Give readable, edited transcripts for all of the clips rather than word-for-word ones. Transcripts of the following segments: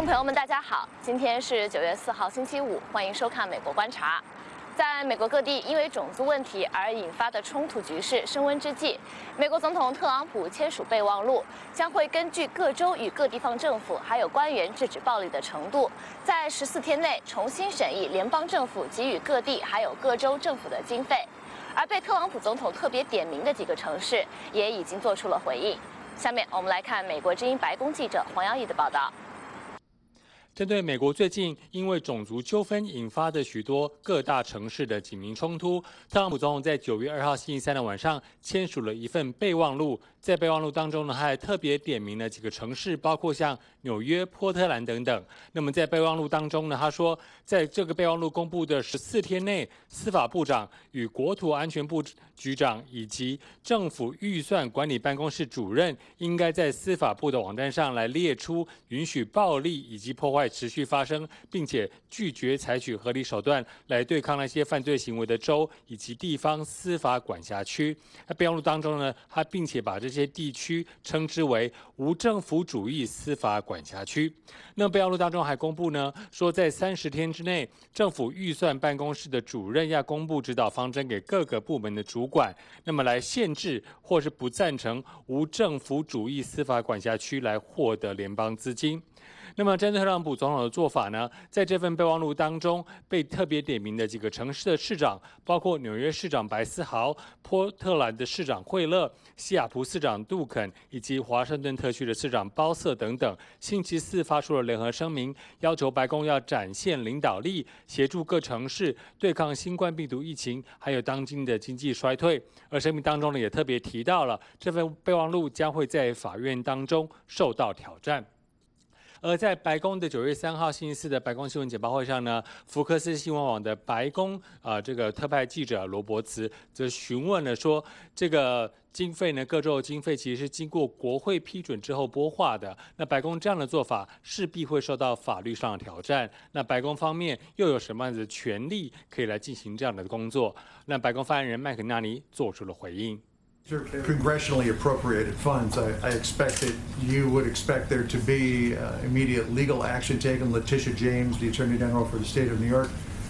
众朋友们，大家好，今天是9月4号，星期五，欢迎收看《美国观察》。在美国各地因为种族问题而引发的冲突局势升温之际，美国总统特朗普签署备忘录，将会根据各州与各地方政府还有官员制止暴力的程度，在14天内重新审议联邦政府给予各地还有各州政府的经费。而被特朗普总统特别点名的几个城市也已经做出了回应。下面我们来看美国之音白宫记者黄耀义的报道。 针对美国最近因为种族纠纷引发的许多各大城市的警民冲突，特朗普总统在9月2号星期三的晚上签署了一份备忘录。在备忘录当中呢，他还特别点名了几个城市，包括像纽约、波特兰等等。那么在备忘录当中呢，他说，在这个备忘录公布的14天内，司法部长与国土安全部局长以及政府预算管理办公室主任，应该在司法部的网站上来列出允许暴力以及破坏持续发生，并且拒绝采取合理手段来对抗那些犯罪行为的州以及地方司法管辖区。那备忘录当中呢，他并且把这些地区称之为无政府主义司法管辖区。那备忘录当中还公布呢，说在30天之内，政府预算办公室的主任要公布指导方针给各个部门的主管，那么来限制或是不赞成无政府主义司法管辖区来获得联邦资金。那么，针对特朗普总统的做法呢，在这份备忘录当中被特别点名的几个城市的市长，包括纽约市长白思豪、波特兰的市长惠勒、西雅图市长杜肯以及华盛顿特区的市长鲍瑟等等，星期四发出了联合声明，要求白宫要展现领导力，协助各城市对抗新冠病毒疫情，还有当今的经济衰退。而声明当中呢，也特别提到了这份备忘录将会在法院当中受到挑战。而在白宫的9月3号星期四的白宫新闻简报会上呢，福克斯新闻网的白宫这个特派记者罗伯茨则询问了说，这个经费呢，各州的经费其实是经过国会批准之后拨划的。那白宫这样的做法势必会受到法律上的挑战。那白宫方面又有什么样的权利可以来进行这样的工作？那白宫发言人麦肯纳尼做出了回应。 Congressionally appropriated funds, I expect that you would expect there to be immediate legal action taken. Letitia James, the Attorney General for the state of New York,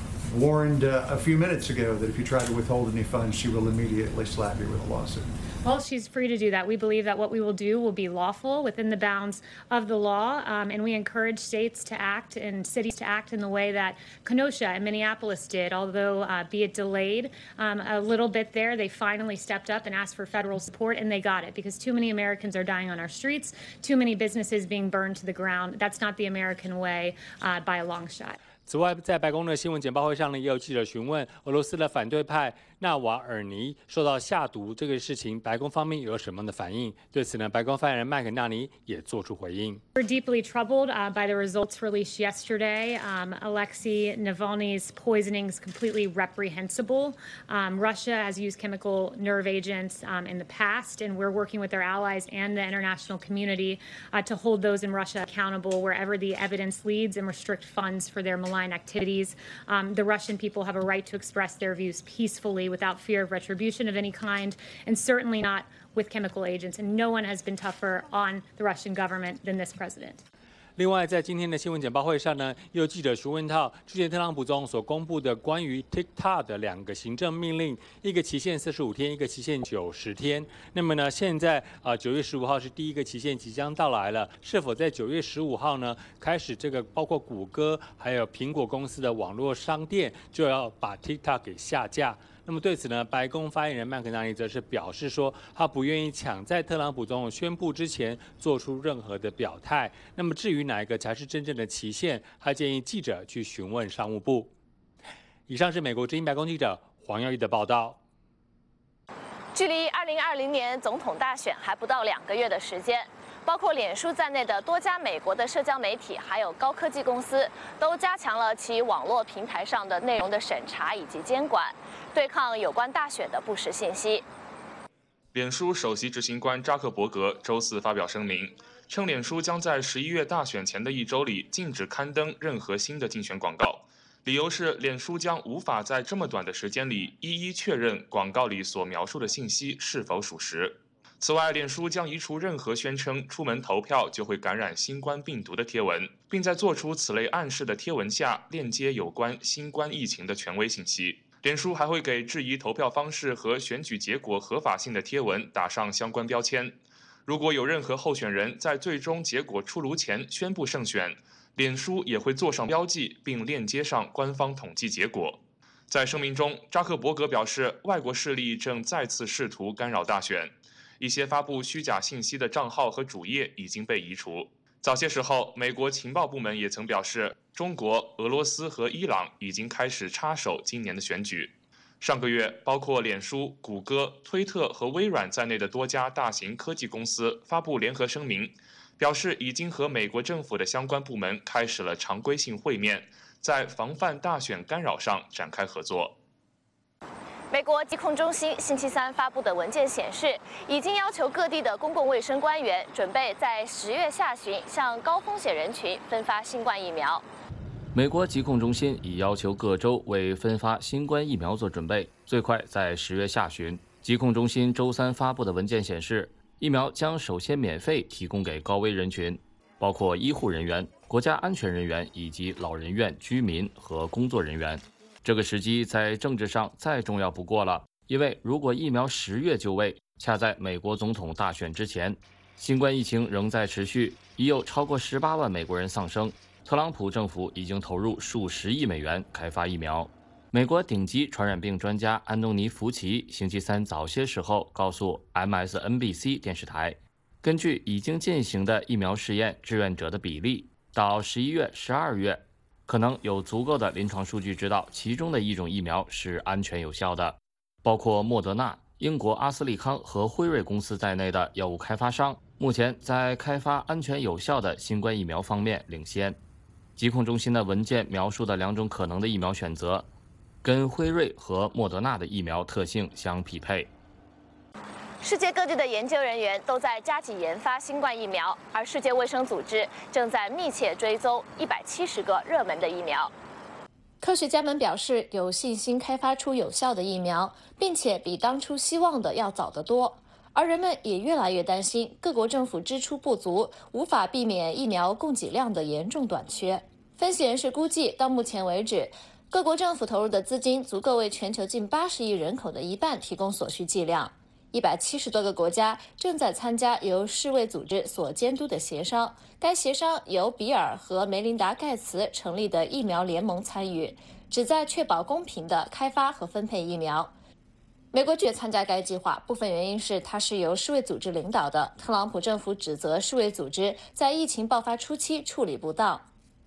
warned a few minutes ago that if you try to withhold any funds, she will immediately slap you with a lawsuit. Well, she's free to do that. We believe that what we will do will be lawful within the bounds of the law, and we encourage states to act and cities to act in the way that Kenosha and Minneapolis did. Although, be it delayed a little bit there, they finally stepped up and asked for federal support, and they got it because too many Americans are dying on our streets, too many businesses being burned to the ground. That's not the American way by a long shot. 此外，在白宫的新闻简报会上呢，也有记者询问俄罗斯的反对派纳瓦尔尼受到下毒这个事情，白宫方面有什么样的反应？对此呢，白宫发言人麦肯纳尼也做出回应。 We're deeply troubled by the results released yesterday. Alexei Navalny's poisoning is completely reprehensible. Russia has used chemical nerve agents in the past, and we're working with our allies and the international community to hold those in Russia accountable wherever the evidence leads and restrict funds for their malign activities. The Russian people have a right to express their views peacefully without fear of retribution of any kind, and certainly not with chemical agents. And no one has been tougher on the Russian government than this president. 另外，在今天的新闻简报会上呢，也有记者询问到之前特朗普总统所公布的关于 TikTok 的2个行政命令，一个期限45天，一个期限90天。那么呢，现在9月15号是第一个期限即将到来了，是否在9月15号呢开始这个包括谷歌还有苹果公司的网络商店就要把 TikTok 给下架？那么对此呢，白宫发言人麦肯纳尼则是表示说，他不愿意抢在特朗普总统宣布之前做出任何的表态。那么至于哪一个才是真正的期限，他建议记者去询问商务部。以上是美国之音白宫记者黄耀义的报道。 距离2020年总统大选还不到2个月的时间。包括脸书在内的多家美国的社交媒体，还有高科技公司，都加强了其网络平台上的内容的审查以及监管，对抗有关大选的不实信息。 脸书首席执行官扎克伯格周四发表声明，称脸书将在11月大选前的1周里禁止刊登任何新的竞选广告，理由是脸书将无法在这么短的时间里一一确认广告里所描述的信息是否属实。 此外，脸书将移除任何宣称出门投票就会感染新冠病毒的贴文，并在做出此类暗示的贴文下链接有关新冠疫情的权威信息。脸书还会给质疑投票方式和选举结果合法性的贴文打上相关标签。如果有任何候选人在最终结果出炉前宣布胜选，脸书也会做上标记，并链接上官方统计结果。在声明中，扎克伯格表示，外国势力正再次试图干扰大选。一些发布虚假信息的账号和主页已经被移除。早些时候，美国情报部门也曾表示，中国、俄罗斯和伊朗已经开始插手今年的选举。上个月，包括脸书、谷歌、推特和微软在内的多家大型科技公司发布联合声明，表示已经和美国政府的相关部门开始了常规性会面，在防范大选干扰上展开合作。 美国疾控中心星期三发布的文件显示，已经要求各地的公共卫生官员准备在10月下旬向高风险人群分发新冠疫苗。 美国疾控中心已要求各州为分发新冠疫苗做准备，最快在10月下旬。疾控中心周三发布的文件显示，疫苗将首先免费提供给高危人群，包括医护人员、国家安全人员以及老人院居民和工作人员。这个时机在政治上再重要不过了，因为如果疫苗10月就位，恰在美国总统大选之前，新冠疫情仍在持续，已有超过18万美国人丧生。特朗普政府已经投入数十亿美元开发疫苗。美国顶级传染病专家安东尼·福奇星期三早些时候告诉 MSNBC 电视台，根据已经进行的疫苗试验志愿者的比例，到11月、12月。可能有足够的临床数据知道其中的一种疫苗是安全有效的。包括莫德纳、英国阿斯利康和辉瑞公司在内的药物开发商，目前在开发安全有效的新冠疫苗方面领先。疾控中心的文件描述的2种可能的疫苗选择，跟辉瑞和莫德纳的疫苗特性相匹配。 世界各地的研究人员都在加紧研发新冠疫苗，而世界卫生组织正在密切追踪170个热门的疫苗。科学家们表示有信心开发出有效的疫苗，并且比当初希望的要早得多。而人们也越来越担心各国政府支出不足，无法避免疫苗供给量的严重短缺。分析人士估计，到目前为止，各国政府投入的资金足够为全球近80亿人口的一半提供所需剂量。170多个国家正在参加由世卫组织所监督的协商，该协商由比尔和梅琳达·盖茨成立的疫苗联盟参与，旨在确保公平的开发和分配疫苗。美国拒绝参加该计划，部分原因是它是由世卫组织领导的，特朗普政府指责世卫组织在疫情爆发初期处理不当。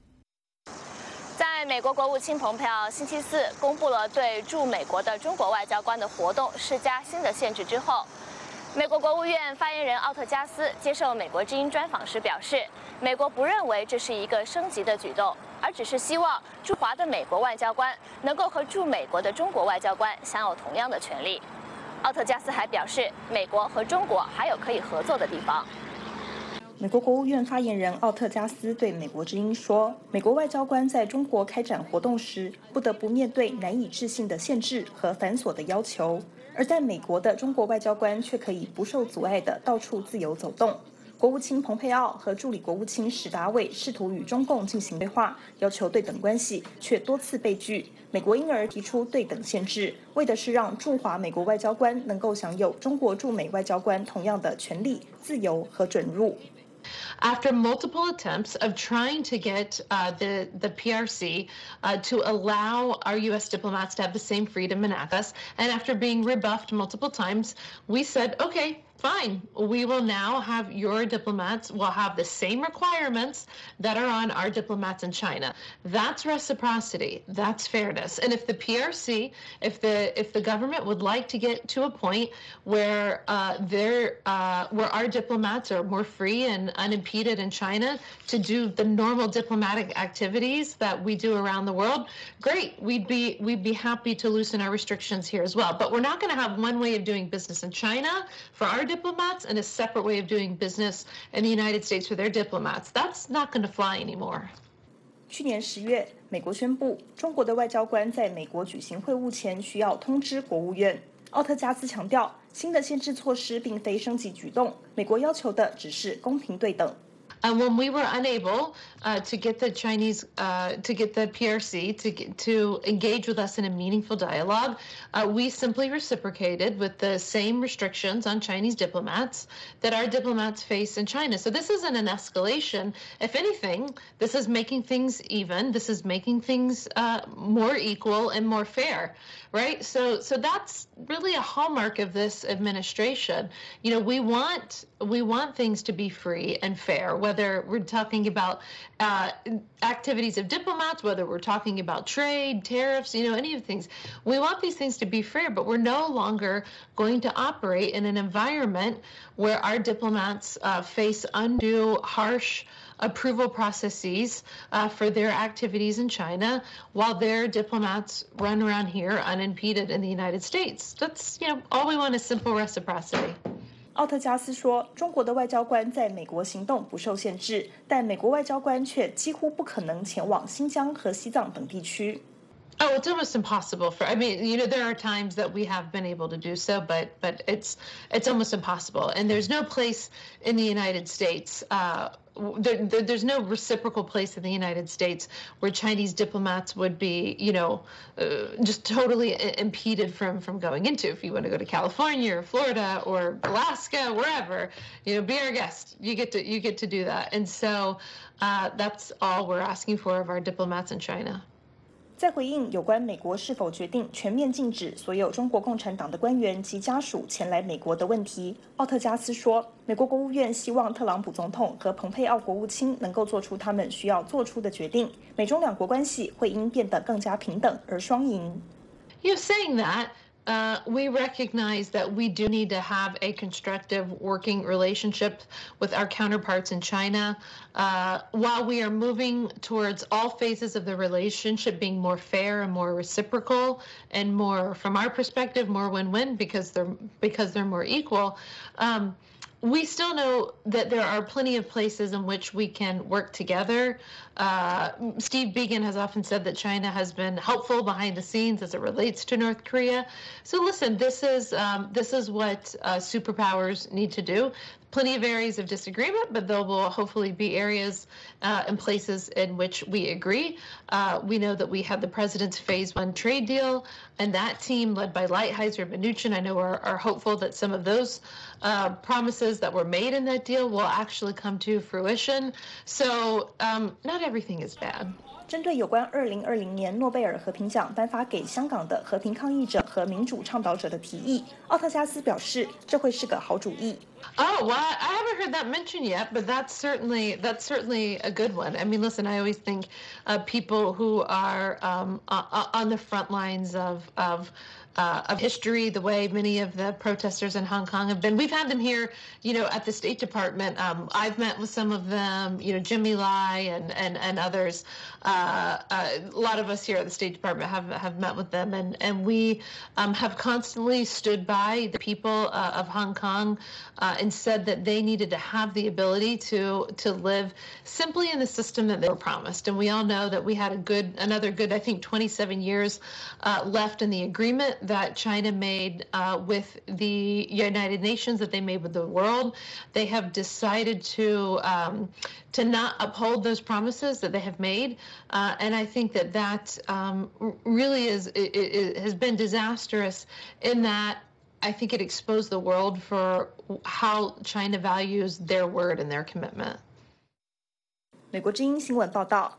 在美国国务卿蓬佩奥星期四公布了对驻美国的中国外交官的活动施加新的限制之后，美国国务院发言人奥特加斯接受美国之音专访时表示，美国不认为这是一个升级的举动，而只是希望驻华的美国外交官能够和驻美国的中国外交官享有同样的权利。奥特加斯还表示，美国和中国还有可以合作的地方。 美国国务院发言人奥特加斯对美国之音说，美国外交官在中国开展活动时，不得不面对难以置信的限制和繁琐的要求，而在美国的中国外交官却可以不受阻碍地到处自由走动。国务卿蓬佩奥和助理国务卿史达伟试图与中共进行对话，要求对等关系，却多次被拒。美国因而提出对等限制，为的是让驻华美国外交官能够享有中国驻美外交官同样的权利、自由和准入。 After multiple attempts of trying to get the PRC to allow our U.S. diplomats to have the same freedom in ACUS, and after being rebuffed multiple times, we said, okay, fine, we will now have your diplomats will have the same requirements that are on our diplomats in China. That's reciprocity. That's fairness. And if the PRC, if the government would like to get to a point where where our diplomats are more free and unimpeded in China to do the normal diplomatic activities that we do around the world, great. We'd be happy to loosen our restrictions here as well. But we're not going to have one way of doing business in China for our diplomats and a separate way of doing business in the United States for their diplomats. That's not going to fly anymore. 去年10月，美国宣布，中国的外交官在美国举行会晤前需要通知国务院。奥特加斯强调， 新的限制措施并非升级举动，美国要求的只是公平对等。 When we were unable to get the Chinese, to get the PRC to engage with us in a meaningful dialogue, we simply reciprocated with the same restrictions on Chinese diplomats that our diplomats face in China. So this isn't an escalation. If anything, this is making things even. This is making things more equal and more fair, right? So that's really a hallmark of this administration. You know, we want things to be free and fair, whether we're talking about activities of diplomats, whether we're talking about trade, tariffs, you know, any of the things. We want these things to be fair, but we're no longer going to operate in an environment where our diplomats face undue, harsh approval processes for their activities in China, while their diplomats run around here unimpeded in the United States. That's, you know, all we want is simple reciprocity. 奥特加斯说，中国的外交官在美国行动不受限制，但美国外交官却几乎不可能前往新疆和西藏等地区。 Oh, it's almost impossible for. I mean, you know, there are times that we have been able to do so, but it's almost impossible. And there's no place in the United States. There's no reciprocal place in the United States where Chinese diplomats would be, you know, just totally impeded from going into. If you want to go to California or Florida or Alaska, wherever, you know, be our guest. You get to do that. And so that's all we're asking for of our diplomats in China. 在回应有关美国是否决定全面禁止所有中国共产党的官员及家属前来美国的问题，奥特加斯说，美国国务院希望特朗普总统和蓬佩奥国务卿能够做出他们需要做出的决定，美中两国关系会因变得更加平等而双赢。 You're saying that. We recognize that we do need to have a constructive working relationship with our counterparts in China. While we are moving towards all phases of the relationship being more fair and more reciprocal and more, from our perspective, more win-win because they're more equal. We still know that there are plenty of places in which we can work together. Steve Biegun has often said that China has been helpful behind the scenes as it relates to North Korea. So listen, this is what superpowers need to do. Plenty of areas of disagreement, but there will hopefully be areas and places in which we agree. We know that we had the president's Phase 1 trade deal, and that team led by Lighthizer, Mnuchin, I know are hopeful that some of those promises that were made in that deal will actually come to fruition. So not everything is bad. 针对有关2020年诺贝尔和平奖颁发给香港的和平抗议者和民主倡导者的提议，奥特加斯表示这会是个好主意。 Oh, well, I haven't heard that mentioned yet, but that's certainly a good one. I mean, listen, I always think people who are on the front lines of history, the way many of the protesters in Hong Kong have been. We've had them here, you know, at the State Department. I've met with some of them, you know, Jimmy Lai and others. A lot of us here at the State Department have met with them, and we have constantly stood by the people of Hong Kong and said that they needed to have the ability to live simply in the system that they were promised. And we all know that we had another good, I think, 27 years left in the agreement that China made with the United Nations, that they made with the world. They have decided to not uphold those promises that they have made, and I think that really has been disastrous in that I think it exposed the world for how China values their word and their commitment. 美国之音新闻报道。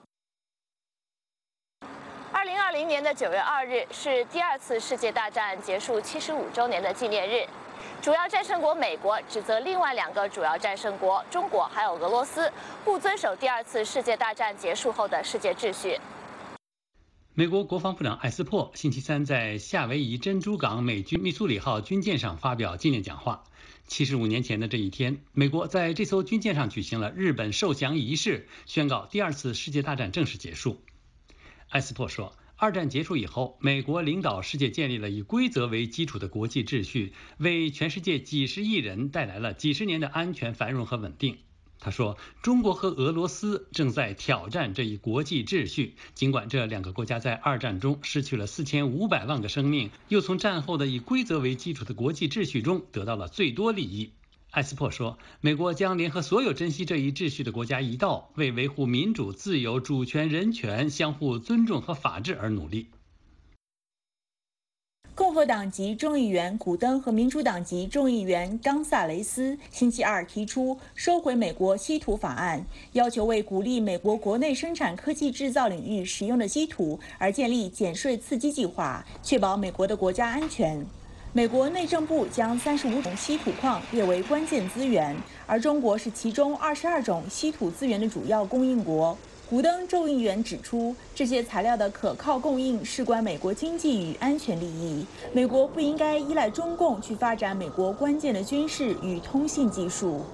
2020年的9月2日是第二次世界大战结束75周年的纪念日。主要战胜国美国指责另外2个主要战胜国中国还有俄罗斯不遵守第二次世界大战结束后的世界秩序。 美国国防部长艾斯珀星期三在夏威夷珍珠港美军密苏里号军舰上发表纪念讲话。75年前的这一天，美国在这艘军舰上举行了日本受降仪式，宣告第二次世界大战正式结束。艾斯珀说，二战结束以后，美国领导世界建立了以规则为基础的国际秩序，为全世界几十亿人带来了几十年的安全、繁荣和稳定。 他说，中国和俄罗斯正在挑战这一国际秩序，尽管这两个国家在二战中失去了4500万个生命，又从战后的以规则为基础的国际秩序中得到了最多利益。埃斯珀说，美国将联合所有珍惜这一秩序的国家一道，为维护民主、自由、主权、人权、相互尊重和法治而努力。 共和党籍众议员古登和民主党籍众议员冈萨雷斯星期二提出收回美国稀土法案，要求为鼓励美国国内生产科技制造领域使用的稀土而建立减税刺激计划，确保美国的国家安全。美国内政部将35种稀土矿列为关键资源，而中国是其中22种稀土资源的主要供应国。古登众议员指出，这些材料的可靠供应事关美国经济与安全利益，美国不应该依赖中共去发展美国关键的军事与通信技术。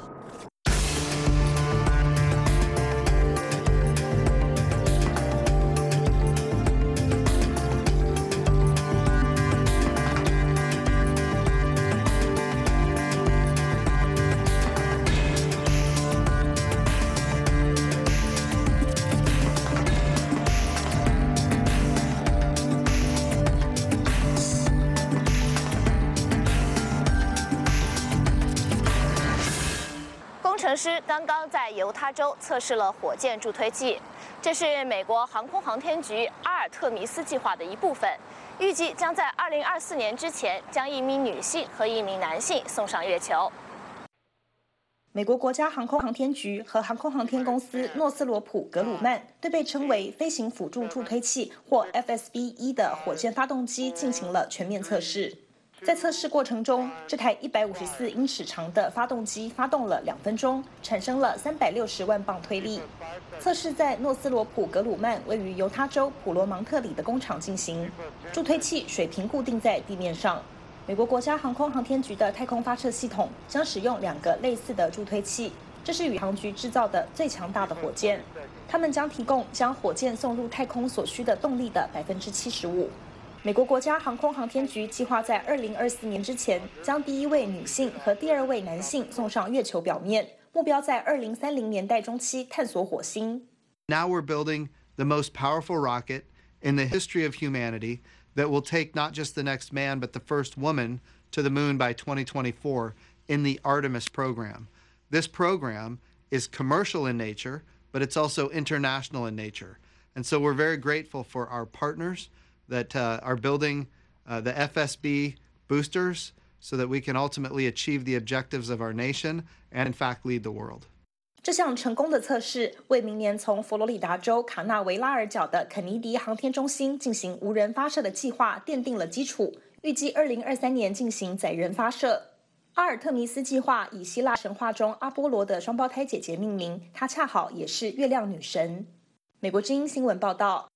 工程师刚刚在犹他州测试了火箭助推器，这是美国航空航天局阿尔特弥斯计划的一部分，预计将在2024年之前将1名女性和1名男性送上月球。 美国国家航空航天局和航空航天公司诺斯罗普格鲁曼对被称为飞行辅助助推器或 FSB-1 的火箭发动机进行了全面测试。在测试过程中，这台154英尺长的发动机发动了2分钟，产生了360万磅推力。测试在诺斯罗普格鲁曼位于犹他州普罗芒特里的工厂进行，助推器水平固定在地面上。美国国家航空航天局的太空发射系统将使用2个类似的助推器，这是宇航局制造的最强大的火箭，它们将提供将火箭送入太空所需的动力的75%。美国国家航空航天局计划在2024年之前将第1位女性和第2位男性送上月球表面，目标在2030年代中期探索火星。 Now we're building the most powerful rocket in the history of humanity that will take not just the next man but the first woman to the moon by 2024 in the Artemis program. This program is commercial in nature, but it's also international in nature. And so we're very grateful for our partners that are building the FSB boosters so that we can ultimately achieve the objectives of our nation and in fact lead the world. 这项成功的测试为明年从佛罗里达州卡纳维拉尔角的肯尼迪航天中心进行无人发射的计划奠定了基础，预计2023年进行载人发射。阿尔特弥斯计划以希腊神话中阿波罗的双胞胎姐姐命名，她恰好也是月亮女神。美国之音新闻报道。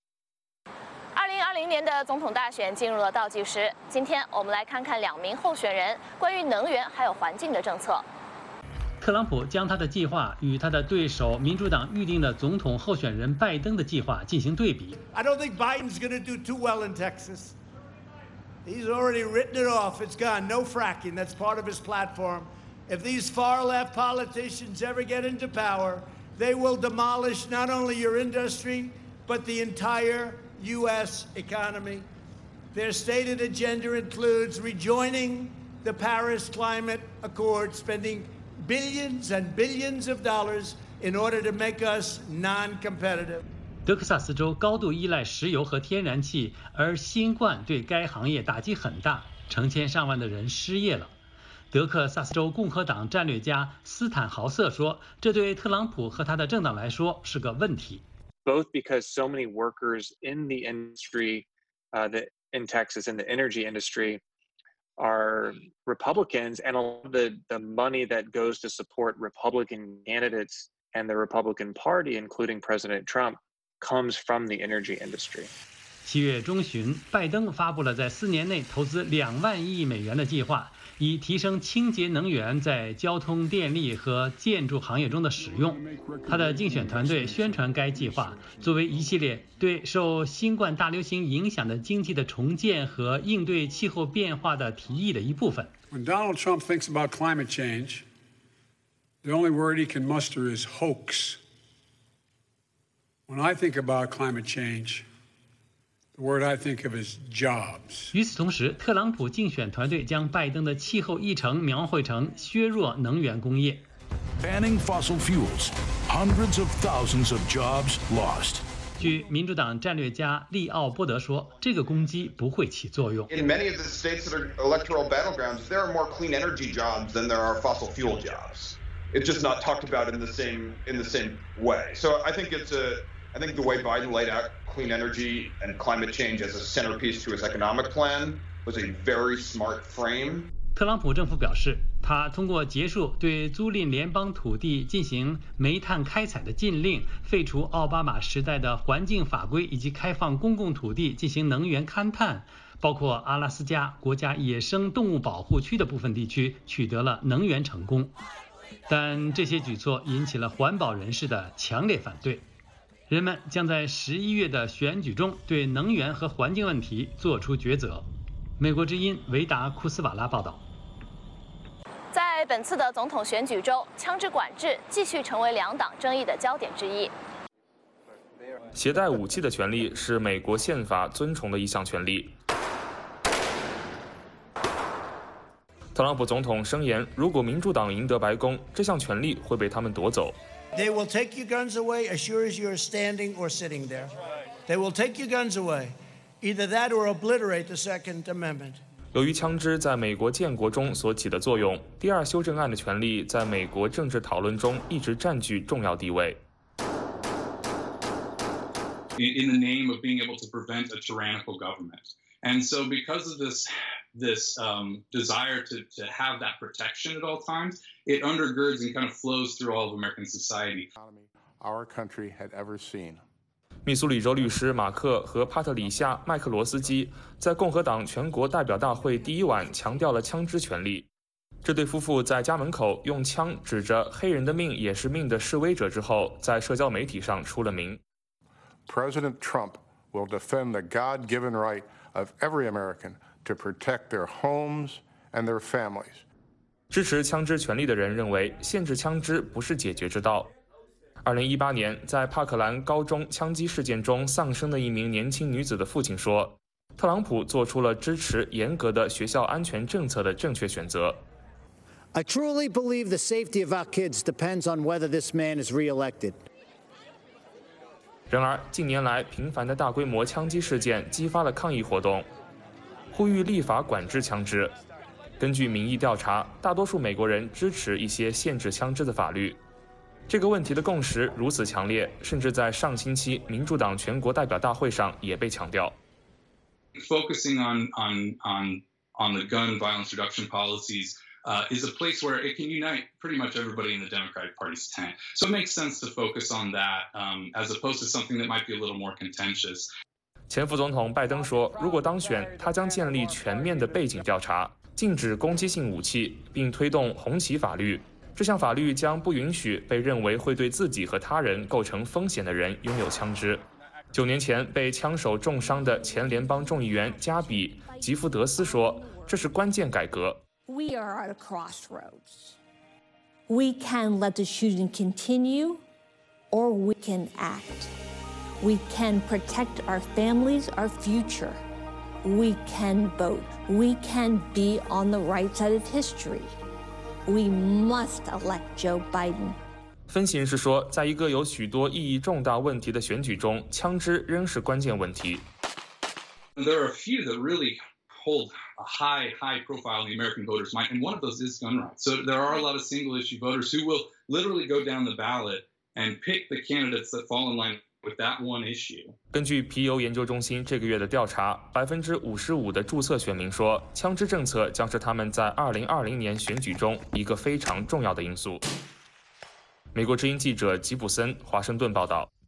2020年的总统大选进入了倒计时，今天我们来看看2名候选人关于能源还有环境的政策。 特朗普将他的计划与他的对手民主党预定的总统候选人拜登的计划进行对比。 I don't think Biden's going to do too well in Texas. He's already written it off. It's gone. No fracking. That's part of his platform. If these far-left politicians ever get into power, they will demolish not only your industry, but the entire U.S. economy. Their stated agenda includes rejoining the Paris Climate Accord, spending billions and billions of dollars in order to make us non-competitive. 德克萨斯州高度依赖石油和天然气，而新冠对该行业打击很大，成千上万的人失业了。德克萨斯州共和党战略家斯坦豪瑟说，这对特朗普和他的政党来说是个问题。 Both because so many workers in the industry, in Texas, in the energy industry, are Republicans, and a lot of the money that goes to support Republican candidates and the Republican Party, including President Trump, comes from the energy industry. 7月中旬，拜登发布了在4年内投资2万亿美元的计划，以提升清洁能源在交通、电力和建筑行业中的使用。他的竞选团队宣传该计划作为一系列对受新冠大流行影响的经济的重建和应对气候变化的提议的一部分。 When Donald Trump thinks about climate change, The only word he can muster is hoax. When I think about climate change, the word I think of is jobs. 与此同时，特朗普竞选团队将拜登的气候议程描绘成削弱能源工业。 Banning fossil fuels, hundreds of thousands of jobs lost. 据民主党战略家利奥波德说，这个攻击不会起作用。 In many of the states that are electoral battlegrounds, there are more clean energy jobs than there are fossil fuel jobs. It's just not talked about in the same way. So I think the way Biden laid out clean energy and climate change as a centerpiece to his economic plan was a very smart frame. 特朗普政府表示，他通过结束对租赁联邦土地进行煤炭开采的禁令，废除奥巴马时代的环境法规，以及开放公共土地进行能源勘探，包括阿拉斯加国家野生动物保护区的部分地区取得了能源成功。但这些举措引起了环保人士的强烈反对。人们将在11月的选举中对能源和环境问题做出抉择。美国之音维达库斯瓦拉报道。 在本次的总统选举中，枪支管制继续成为两党争议的焦点之一。 携带武器的权利是美国宪法尊崇的一项权利。特朗普总统声言，如果民主党赢得白宫，这项权利会被他们夺走。 They will take your guns away as sure as you're standing or sitting there. They will take your guns away. Either that or obliterate the Second Amendment. 由于枪支在美国建国中所起的作用，第二修正案的权利在美国政治讨论中一直占据重要地位。 In the name of being able to prevent a tyrannical government, and so because of this desire to have that protection at all times, it undergirds and kind of flows through all of American society. Our country had ever seen. 密苏里州律师马克和帕特里夏·麦克罗斯基在共和党全国代表大会第一晚强调了枪支权利。这对夫妇在家门口用枪指着“黑人的命也是命”的示威者之后，在社交媒体上出了名。 President Trump will defend the God-given right of every American to protect their homes and their families. 支持枪支权利的人认为，限制枪支不是解决之道。2018年，在帕克兰高中枪击事件中丧生的一名年轻女子的父亲说，特朗普做出了支持严格的学校安全政策的正确选择。 I truly believe the safety of our kids depends on whether this man is re-elected. 然而，近年来频繁的大规模枪击事件激发了抗议活动，呼吁立法管制枪支。根据民意调查，大多数美国人支持一些限制枪支的法律。这个问题的共识如此强烈，甚至在上星期民主党全国代表大会上也被强调。 Focusing on the gun violence reduction policies is a place where it can unite pretty much everybody in the Democratic Party's tent. So it makes sense to focus on that as opposed to something that might be a little more contentious. 前副总统拜登说，如果当选，他将建立全面的背景调查，禁止攻击性武器，并推动红旗法律。这项法律将不允许被认为会对自己和他人构成风险的人拥有枪支。9年前被枪手重伤的前联邦众议员加比·吉福德斯说，这是关键改革。 We are at a crossroads. We can let the shooting continue, or we can act. We can protect our families, our future. We can vote. We can be on the right side of history.We must elect Joe Biden. 分析人士说，在一个有许多意义重大问题的选举中，枪支仍是关键问题。 There are a few that really hold a high profile in the American voters' mind, and one of those is gun rights. So there are a lot of single-issue voters who will literally go down the ballot and pick the candidates that fall in line with that one issue. 根据皮尤研究中心这个月的调查，55%的注册选民说，枪支政策将是他们在2020年选举中一个非常重要的因素。美国之音记者吉普森，华盛顿报道。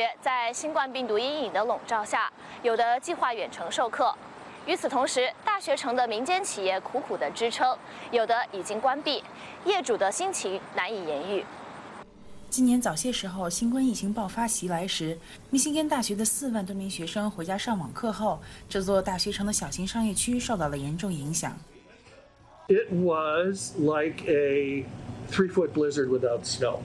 学在新冠病毒阴影的笼罩下，有的计划远程授课。与此同时，大学城的民间企业苦苦的支撑，有的已经关闭，业主的心情难以言喻。 今年早些时候，新冠疫情爆发袭来时，密西根大学的4万多名学生回家上网课后，这座大学城的小型商业区受到了严重影响。 It was like a 3-foot blizzard without snow.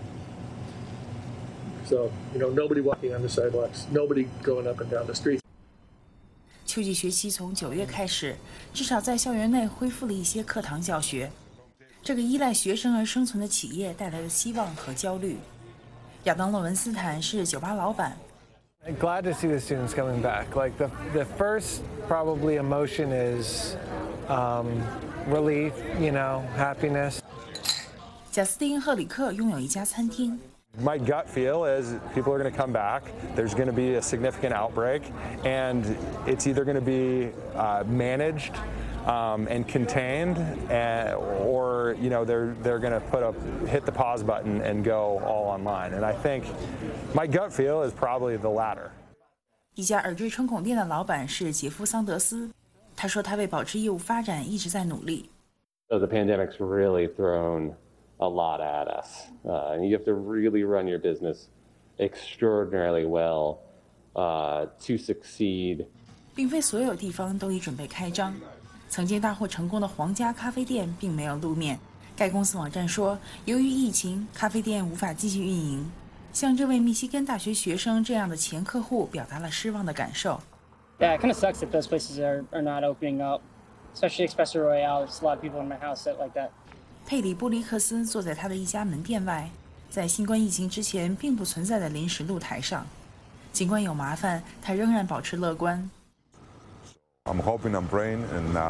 So, nobody walking on the sidewalks, nobody going up and down the streets. 秋季学期从9月开始，至少在校园内恢复了一些课堂教学。这个依赖学生而生存的企业带来的希望和焦虑。亚当·洛文斯坦是酒吧老板。 I'm glad to see the students coming back. Like the first probably emotion is relief, happiness. 贾斯汀·赫里克拥有一家餐厅。 My gut feel is people are going to come back. There's going to be a significant outbreak, and it's either going to be managed and contained, or they're going to hit the pause button and go all online. And I think my gut feel is probably the latter. 一家耳坠穿孔店的老板是杰夫·桑德斯，他说他为保持业务发展一直在努力。 So the pandemic's really thrown a lot at us, and you have to really run your business extraordinarily well to succeed. 并非所有地方都已准备开张。曾经大获成功的皇家咖啡店并没有露面。该公司网站说，由于疫情，咖啡店无法继续运营。像这位密西根大学学生这样的前客户表达了失望的感受。 Yeah, it kind of sucks if those places are not opening up, especially Espresso Royale. There's a lot of people in my house that like that. 佩里·布利克斯坐在他的一家门店外，在新冠疫情之前并不存在的临时露台上。尽管有麻烦，他仍然保持乐观。 I'm hoping and praying, and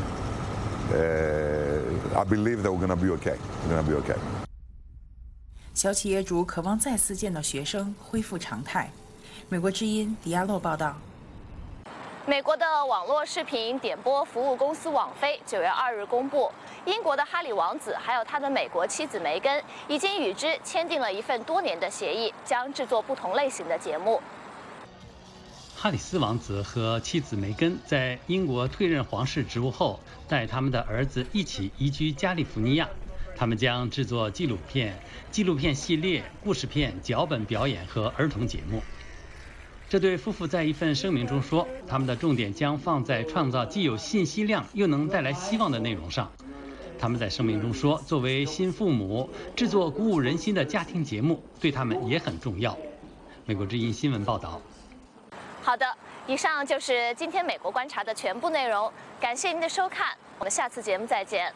I believe that we're going to be okay. We're going to be okay. 小企业主渴望再次见到学生，恢复常态。美国之音迪亚洛报道。 美国的网络视频点播服务公司网飞9月2日公布，英国的哈里王子还有他的美国妻子梅根已经与之签订了一份多年的协议，将制作不同类型的节目。 哈里斯王子和妻子梅根在英国退任皇室职务后，带他们的儿子一起移居加利福尼亚。他们将制作纪录片系列、故事片、脚本表演和儿童节目。这对夫妇在一份声明中说，他们的重点将放在创造既有信息量又能带来希望的内容上。他们在声明中说，作为新父母，制作鼓舞人心的家庭节目对他们也很重要。美国之音新闻报道。 好的，以上就是今天美国观察的全部内容，感谢您的收看，我们下次节目再见。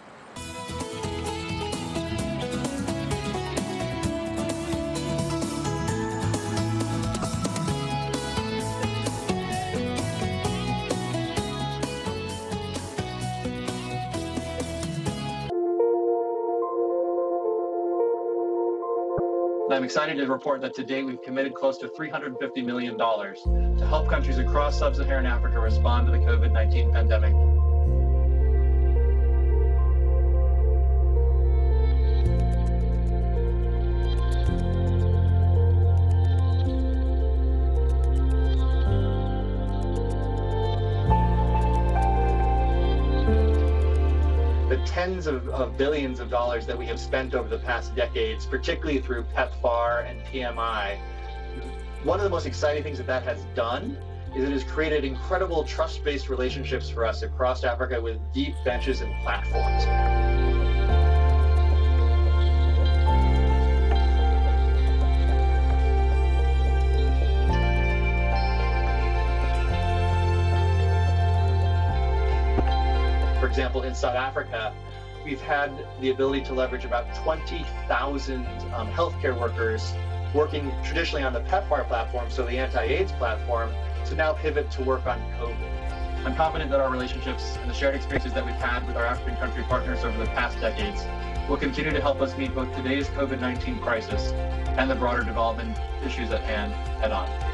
I'm excited to report that today we've committed close to $350 million to help countries across sub-Saharan Africa respond to the COVID-19 pandemic. The tens of billions of dollars that we have spent over the past decades, particularly through PEPFAR and PMI, one of the most exciting things that has done is it has created incredible trust-based relationships for us across Africa with deep benches and platforms. For example, in South Africa, we've had the ability to leverage about 20,000 healthcare workers working traditionally on the PEPFAR platform, so the anti-AIDS platform, to now pivot to work on COVID. I'm confident that our relationships and the shared experiences that we've had with our African country partners over the past decades will continue to help us meet both today's COVID-19 crisis and the broader development issues at hand head on.